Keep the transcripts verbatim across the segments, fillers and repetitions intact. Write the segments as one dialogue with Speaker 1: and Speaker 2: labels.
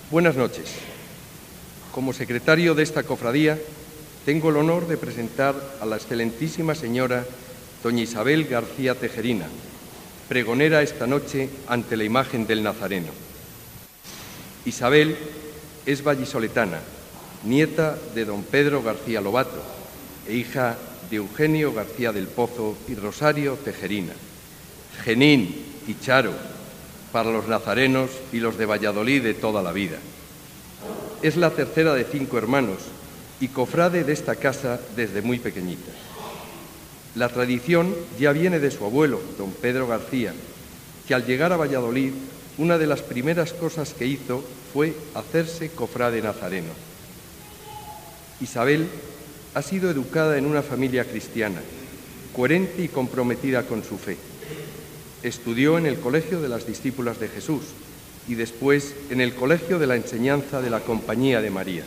Speaker 1: Buenas noches. Como secretario de esta cofradía, tengo el honor de presentar a la excelentísima señora doña Isabel García Tejerina, pregonera esta noche ante la imagen del Nazareno. Isabel es vallisoletana, nieta de don Pedro García Lobato e hija de Eugenio García del Pozo y Rosario Tejerina. Genín y Charo para los nazarenos y los de Valladolid de toda la vida. Es la tercera de cinco hermanos y cofrade de esta casa desde muy pequeñita. La tradición ya viene de su abuelo, don Pedro García, que al llegar a Valladolid, una de las primeras cosas que hizo fue hacerse cofrade nazareno. Isabel ha sido educada en una familia cristiana, coherente y comprometida con su fe. Estudió en el Colegio de las Discípulas de Jesús y después en el Colegio de la Enseñanza de la Compañía de María.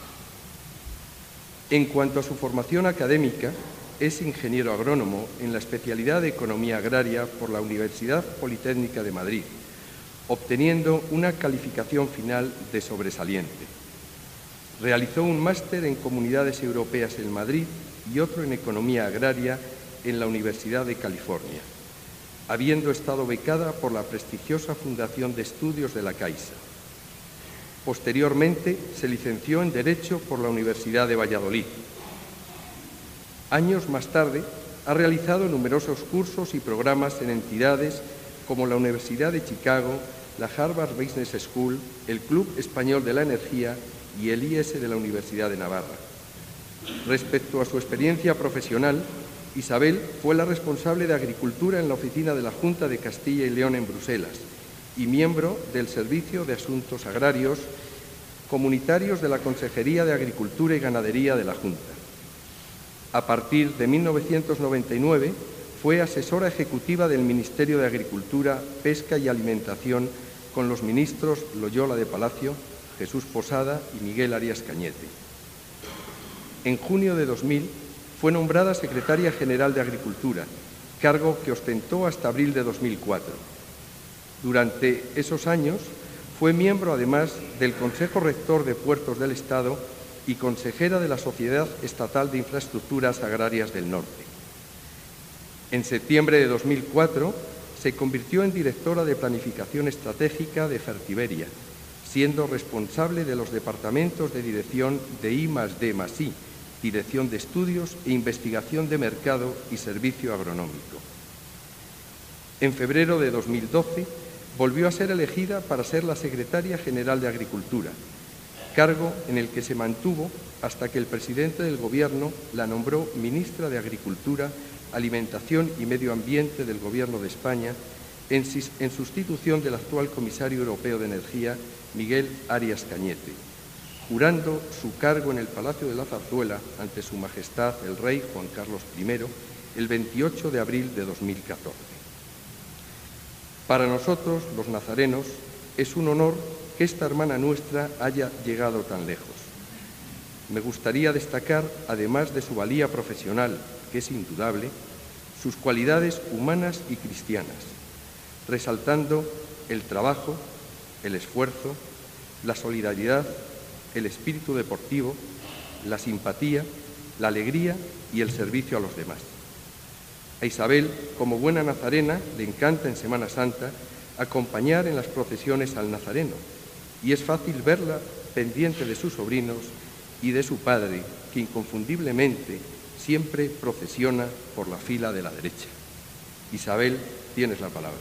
Speaker 1: En cuanto a su formación académica, es ingeniero agrónomo en la especialidad de Economía Agraria por la Universidad Politécnica de Madrid, obteniendo una calificación final de sobresaliente. Realizó un máster en Comunidades Europeas en Madrid y otro en Economía Agraria en la Universidad de California, habiendo estado becada por la prestigiosa Fundación de Estudios de la Caixa. Posteriormente se licenció en Derecho por la Universidad de Valladolid. Años más tarde ha realizado numerosos cursos y programas en entidades como la Universidad de Chicago, la Harvard Business School, el Club Español de la Energía y el I S de la Universidad de Navarra. Respecto a su experiencia profesional, Isabel fue la responsable de Agricultura en la oficina de la Junta de Castilla y León en Bruselas y miembro del Servicio de Asuntos Agrarios Comunitarios de la Consejería de Agricultura y Ganadería de la Junta. A partir de mil novecientos noventa y nueve fue asesora ejecutiva del Ministerio de Agricultura, Pesca y Alimentación con los ministros Loyola de Palacio, Jesús Posada y Miguel Arias Cañete. En junio de dos mil fue nombrada secretaria general de Agricultura, cargo que ostentó hasta abril de dos mil cuatro. Durante esos años fue miembro además del Consejo Rector de Puertos del Estado y consejera de la Sociedad Estatal de Infraestructuras Agrarias del Norte. En septiembre de dos mil cuatro se convirtió en directora de Planificación Estratégica de Fertiberia, siendo responsable de los departamentos de dirección de I más D más I, Dirección de Estudios e Investigación de Mercado y Servicio Agronómico. En febrero de dos mil doce volvió a ser elegida para ser la secretaria general de Agricultura, cargo en el que se mantuvo hasta que el presidente del Gobierno la nombró ministra de Agricultura, Alimentación y Medio Ambiente del Gobierno de España en, en sustitución del actual comisario europeo de Energía, Miguel Arias Cañete, jurando su cargo en el Palacio de la Zarzuela ante Su Majestad el Rey Juan Carlos primero el veintiocho de abril de dos mil catorce. Para nosotros, los nazarenos, es un honor que esta hermana nuestra haya llegado tan lejos. Me gustaría destacar, además de su valía profesional, que es indudable, sus cualidades humanas y cristianas, resaltando el trabajo, el esfuerzo, la solidaridad, el espíritu deportivo, la simpatía, la alegría y el servicio a los demás. A Isabel, como buena nazarena, le encanta en Semana Santa acompañar en las procesiones al Nazareno, y es fácil verla pendiente de sus sobrinos y de su padre, que inconfundiblemente siempre procesiona por la fila de la derecha. Isabel, tienes la palabra.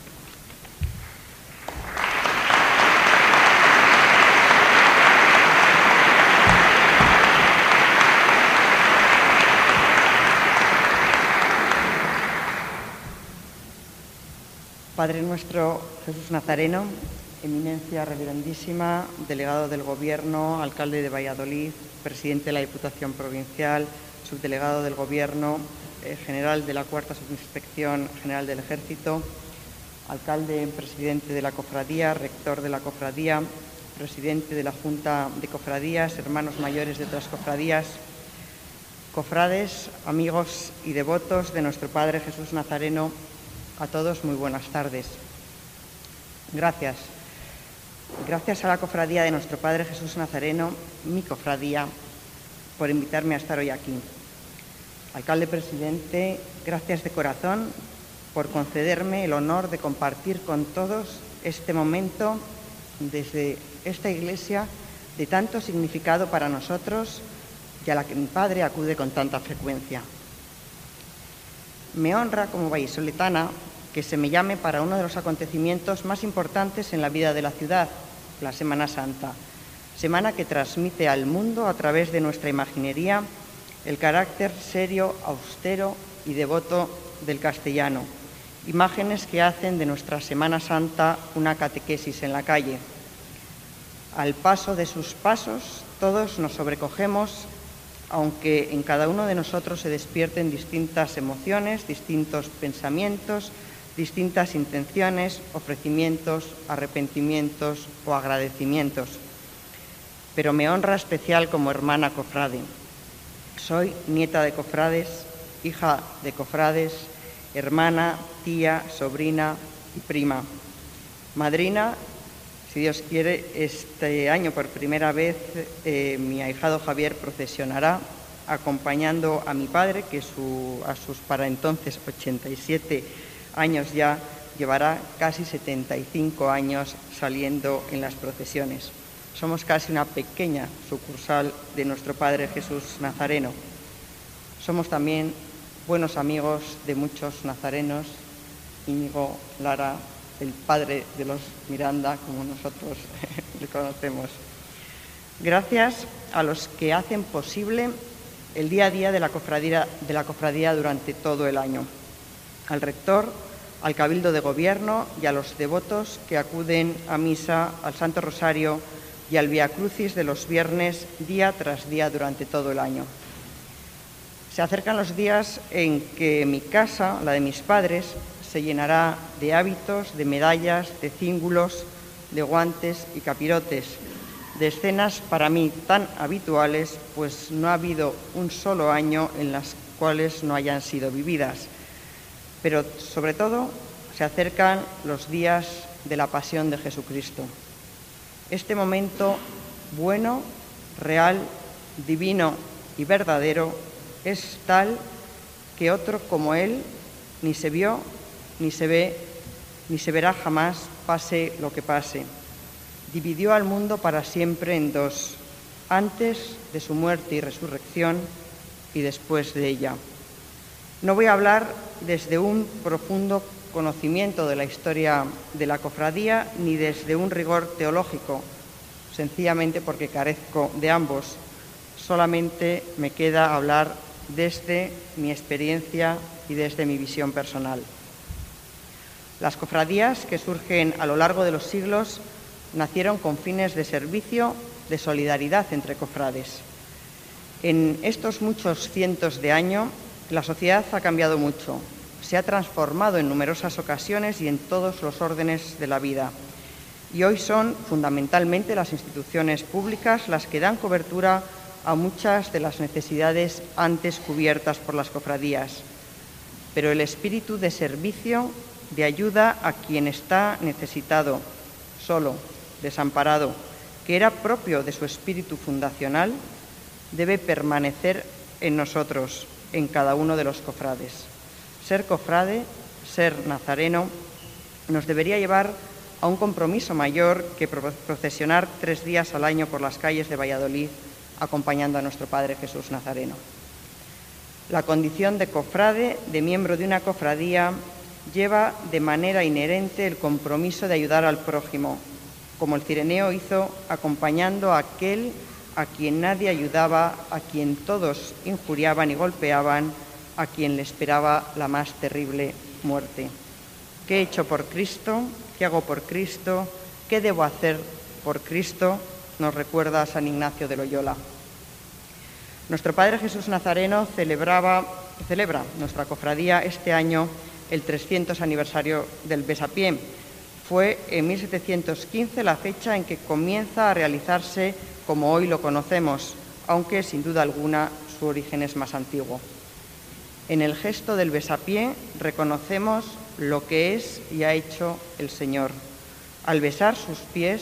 Speaker 2: Padre nuestro Jesús Nazareno, Eminencia Reverendísima, delegado del Gobierno, alcalde de Valladolid, presidente de la Diputación Provincial, subdelegado del Gobierno, eh, general de la Cuarta Subinspección General del Ejército, alcalde, presidente de la Cofradía, rector de la Cofradía, presidente de la Junta de Cofradías, hermanos mayores de otras cofradías, cofrades, amigos y devotos de nuestro Padre Jesús Nazareno, a todos muy buenas tardes. Gracias Gracias a la cofradía de nuestro Padre Jesús Nazareno, mi cofradía, por invitarme a estar hoy aquí. Alcalde presidente, gracias de corazón por concederme el honor de compartir con todos este momento desde esta iglesia de tanto significado para nosotros y a la que mi padre acude con tanta frecuencia. Me honra como vallisoletana que se me llame para uno de los acontecimientos más importantes en la vida de la ciudad, la Semana Santa, semana que transmite al mundo a través de nuestra imaginería el carácter serio, austero y devoto del castellano, imágenes que hacen de nuestra Semana Santa una catequesis en la calle. Al paso de sus pasos, todos nos sobrecogemos, aunque en cada uno de nosotros se despierten distintas emociones, distintos pensamientos, distintas intenciones, ofrecimientos, arrepentimientos o agradecimientos. Pero me honra especial como hermana cofrade. Soy nieta de cofrades, hija de cofrades, hermana, tía, sobrina y prima. Madrina, si Dios quiere, este año por primera vez eh, mi ahijado Javier procesionará acompañando a mi padre, que su, a sus para entonces ochenta y siete años ya llevará casi setenta y cinco años saliendo en las procesiones. Somos casi una pequeña sucursal de nuestro Padre Jesús Nazareno. Somos también buenos amigos de muchos nazarenos, Íñigo, Lara, el padre de los Miranda, como nosotros le conocemos. Gracias a los que hacen posible el día a día de la cofradía, de la cofradía durante todo el año. Al rector, al Cabildo de Gobierno y a los devotos que acuden a misa, al Santo Rosario y al Vía Crucis de los viernes día tras día durante todo el año. Se acercan los días en que mi casa, la de mis padres, se llenará de hábitos, de medallas, de cíngulos, de guantes y capirotes, de escenas para mí tan habituales, pues no ha habido un solo año en las cuales no hayan sido vividas. Pero sobre todo se acercan los días de la pasión de Jesucristo. Este momento bueno, real, divino y verdadero es tal que otro como Él ni se vio, ni se ve, ni se verá jamás, pase lo que pase. Dividió al mundo para siempre en dos, antes de su muerte y resurrección y después de ella. No voy a hablar desde un profundo conocimiento de la historia de la cofradía ni desde un rigor teológico, sencillamente porque carezco de ambos. Solamente me queda hablar desde mi experiencia y desde mi visión personal. Las cofradías que surgen a lo largo de los siglos nacieron con fines de servicio, de solidaridad entre cofrades. En estos muchos cientos de años, la sociedad ha cambiado mucho, se ha transformado en numerosas ocasiones y en todos los órdenes de la vida. Y hoy son fundamentalmente las instituciones públicas las que dan cobertura a muchas de las necesidades antes cubiertas por las cofradías. Pero el espíritu de servicio, de ayuda a quien está necesitado, solo, desamparado, que era propio de su espíritu fundacional, debe permanecer en nosotros, en cada uno de los cofrades. Ser cofrade, ser nazareno, nos debería llevar a un compromiso mayor que procesionar tres días al año por las calles de Valladolid acompañando a nuestro Padre Jesús Nazareno. La condición de cofrade, de miembro de una cofradía, lleva de manera inherente el compromiso de ayudar al prójimo, como el cireneo hizo acompañando a aquel a quien nadie ayudaba, a quien todos injuriaban y golpeaban, a quien le esperaba la más terrible muerte. ¿Qué he hecho por Cristo? ¿Qué hago por Cristo? ¿Qué debo hacer por Cristo? Nos recuerda San Ignacio de Loyola. Nuestro Padre Jesús Nazareno celebraba, celebra nuestra cofradía este año el trescientos aniversario del Besapié. Fue en mil setecientos quince la fecha en que comienza a realizarse como hoy lo conocemos, aunque sin duda alguna su origen es más antiguo. En el gesto del besapié reconocemos lo que es y ha hecho el Señor. Al besar sus pies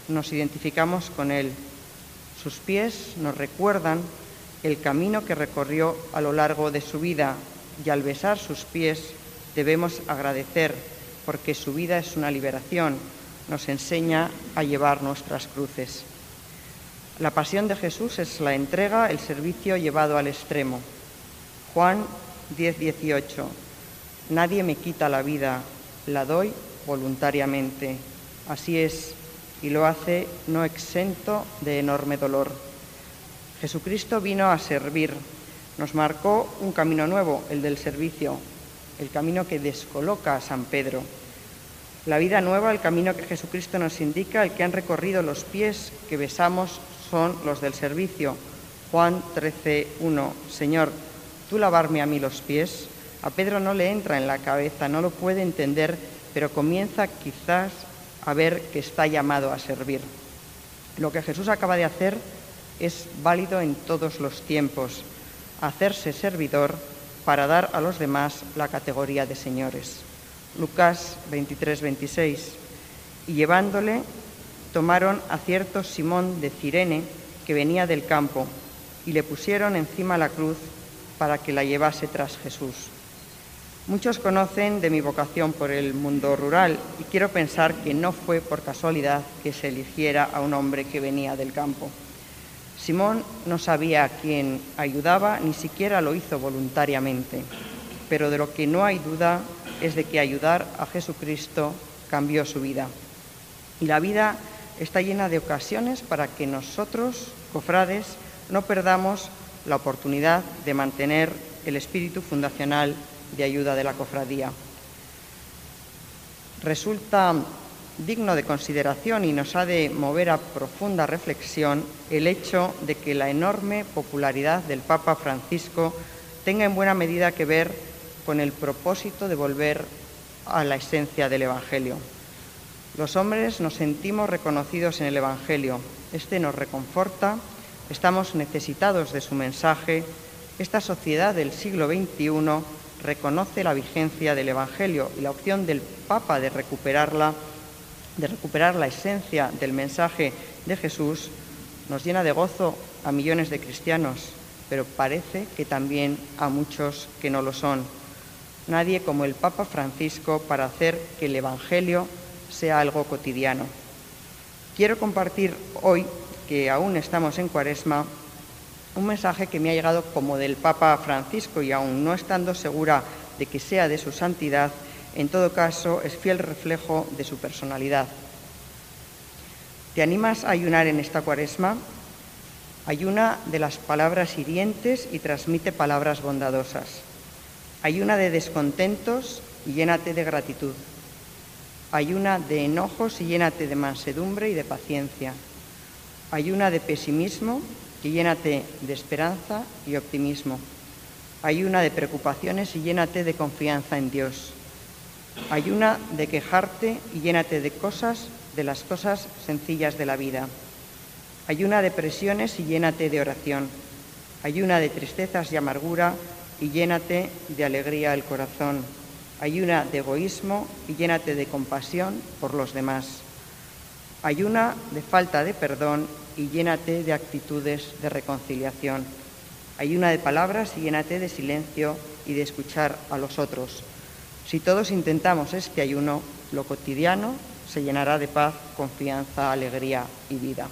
Speaker 2: nos identificamos con Él. Sus pies nos recuerdan el camino que recorrió a lo largo de su vida, y al besar sus pies debemos agradecer, porque su vida es una liberación, nos enseña a llevar nuestras cruces. La pasión de Jesús es la entrega, el servicio llevado al extremo. Juan diez, dieciocho. Nadie me quita la vida, la doy voluntariamente. Así es, y lo hace no exento de enorme dolor. Jesucristo vino a servir, nos marcó un camino nuevo, el del servicio, el camino que descoloca a San Pedro. La vida nueva, el camino que Jesucristo nos indica, el que han recorrido los pies que besamos, son los del servicio. Juan trece, uno. Señor, ¿tú lavarme a mí los pies? A Pedro no le entra en la cabeza, no lo puede entender, pero comienza quizás a ver que está llamado a servir. Lo que Jesús acaba de hacer es válido en todos los tiempos, hacerse servidor para dar a los demás la categoría de señores. Lucas veintitrés, veintiséis. Y llevándole, tomaron a cierto Simón de Cirene, que venía del campo, y le pusieron encima la cruz para que la llevase tras Jesús. Muchos conocen de mi vocación por el mundo rural, y quiero pensar que no fue por casualidad que se eligiera a un hombre que venía del campo. Simón no sabía a quién ayudaba, ni siquiera lo hizo voluntariamente, pero de lo que no hay duda es de que ayudar a Jesucristo cambió su vida. Y la vida está llena de ocasiones para que nosotros, cofrades, no perdamos la oportunidad de mantener el espíritu fundacional de ayuda de la cofradía. Resulta digno de consideración y nos ha de mover a profunda reflexión el hecho de que la enorme popularidad del Papa Francisco tenga en buena medida que ver con el propósito de volver a la esencia del Evangelio. Los hombres nos sentimos reconocidos en el Evangelio. Este nos reconforta, estamos necesitados de su mensaje. Esta sociedad del siglo veintiuno reconoce la vigencia del Evangelio y la opción del Papa de recuperarla, de recuperar la esencia del mensaje de Jesús, nos llena de gozo a millones de cristianos, pero parece que también a muchos que no lo son. Nadie como el Papa Francisco para hacer que el Evangelio sea algo cotidiano. Quiero compartir hoy, que aún estamos en Cuaresma, un mensaje que me ha llegado como del Papa Francisco y aún no estando segura de que sea de su santidad, en todo caso es fiel reflejo de su personalidad. ¿Te animas a ayunar en esta Cuaresma? Ayuna de las palabras hirientes y transmite palabras bondadosas. Ayuna de descontentos y llénate de gratitud. Ayuna de enojos y llénate de mansedumbre y de paciencia. Ayuna de pesimismo y llénate de esperanza y optimismo. Ayuna de preocupaciones y llénate de confianza en Dios. Ayuna de quejarte y llénate de cosas, de las cosas sencillas de la vida. Ayuna de presiones y llénate de oración. Ayuna de tristezas y amargura y llénate de alegría al corazón. Ayuna de egoísmo y llénate de compasión por los demás. Ayuna de falta de perdón y llénate de actitudes de reconciliación. Ayuna de palabras y llénate de silencio y de escuchar a los otros. Si todos intentamos este ayuno, lo cotidiano se llenará de paz, confianza, alegría y vida.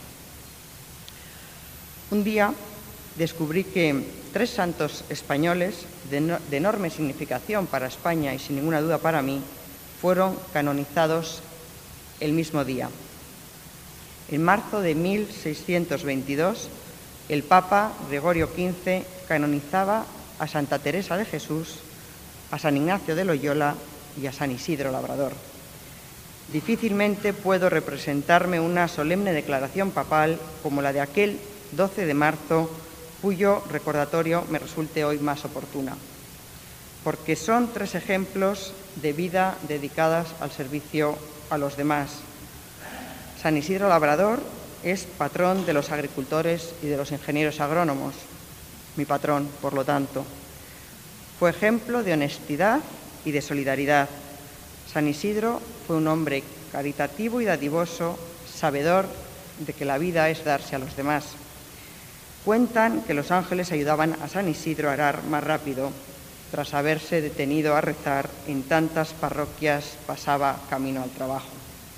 Speaker 2: Un día descubrí que tres santos españoles de, no, de enorme significación para España y sin ninguna duda para mí, fueron canonizados el mismo día. En marzo de mil seiscientos veintidós, el Papa Gregorio quince canonizaba a Santa Teresa de Jesús, a San Ignacio de Loyola y a San Isidro Labrador. Difícilmente puedo representarme una solemne declaración papal como la de aquel doce de marzo, cuyo recordatorio me resulte hoy más oportuna, porque son tres ejemplos de vida dedicadas al servicio a los demás. San Isidro Labrador es patrón de los agricultores y de los ingenieros agrónomos, mi patrón, por lo tanto. Fue ejemplo de honestidad y de solidaridad. San Isidro fue un hombre caritativo y dadivoso, sabedor de que la vida es darse a los demás. Cuentan que los ángeles ayudaban a San Isidro a arar más rápido, tras haberse detenido a rezar en tantas parroquias pasaba camino al trabajo.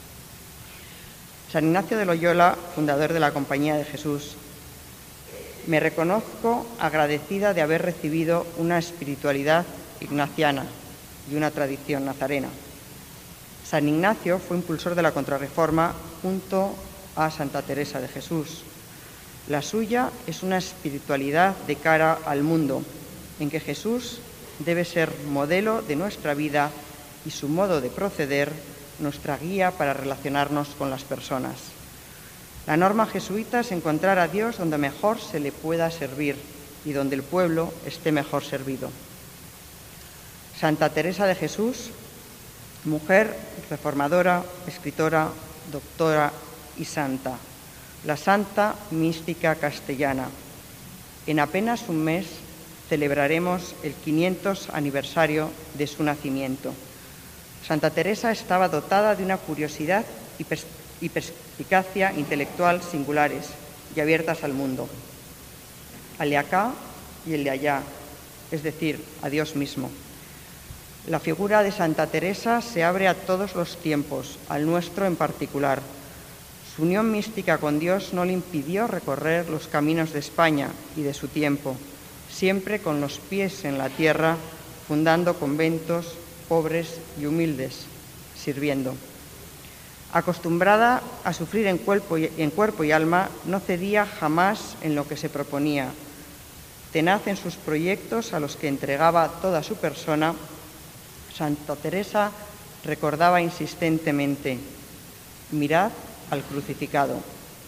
Speaker 2: San Ignacio de Loyola, fundador de la Compañía de Jesús: me reconozco agradecida de haber recibido una espiritualidad ignaciana y una tradición nazarena. San Ignacio fue impulsor de la Contrarreforma junto a Santa Teresa de Jesús. La suya es una espiritualidad de cara al mundo, en que Jesús debe ser modelo de nuestra vida y su modo de proceder nuestra guía para relacionarnos con las personas. La norma jesuita es encontrar a Dios donde mejor se le pueda servir y donde el pueblo esté mejor servido. Santa Teresa de Jesús, mujer reformadora, escritora, doctora y santa, la santa mística castellana. En apenas un mes celebraremos el quinientos aniversario de su nacimiento. Santa Teresa estaba dotada de una curiosidad y, pers y perspicacia intelectual singulares y abiertas al mundo, al de acá y el de allá, es decir, a Dios mismo. La figura de Santa Teresa se abre a todos los tiempos, al nuestro en particular. Su unión mística con Dios no le impidió recorrer los caminos de España y de su tiempo, siempre con los pies en la tierra, fundando conventos pobres y humildes, sirviendo. Acostumbrada a sufrir en cuerpo, y, en cuerpo y alma, no cedía jamás en lo que se proponía. Tenaz en sus proyectos a los que entregaba toda su persona, Santa Teresa recordaba insistentemente: mirad al crucificado.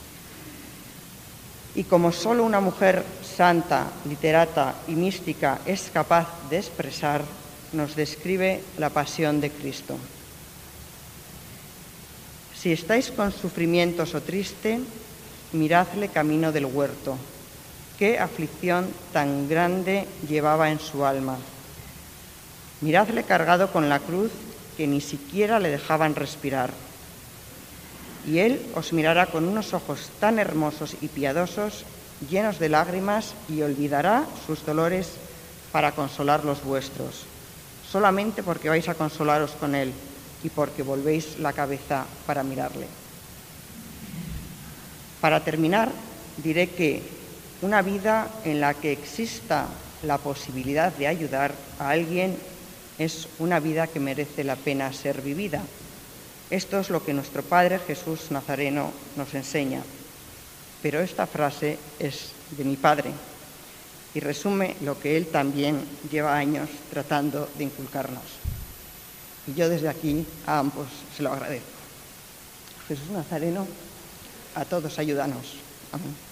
Speaker 2: Y como solo una mujer santa, literata y mística es capaz de expresar, nos describe la pasión de Cristo. Si estáis con sufrimientos o triste, miradle camino del huerto. Qué aflicción tan grande llevaba en su alma. Miradle cargado con la cruz que ni siquiera le dejaban respirar. Y él os mirará con unos ojos tan hermosos y piadosos, llenos de lágrimas, y olvidará sus dolores para consolar los vuestros, solamente porque vais a consolaros con él y porque volvéis la cabeza para mirarle. Para terminar, diré que una vida en la que exista la posibilidad de ayudar a alguien es una vida que merece la pena ser vivida. Esto es lo que nuestro Padre Jesús Nazareno nos enseña. Pero esta frase es de mi padre y resume lo que él también lleva años tratando de inculcarnos. Y yo desde aquí a ambos se lo agradezco. Jesús Nazareno, a todos ayúdanos. Amén.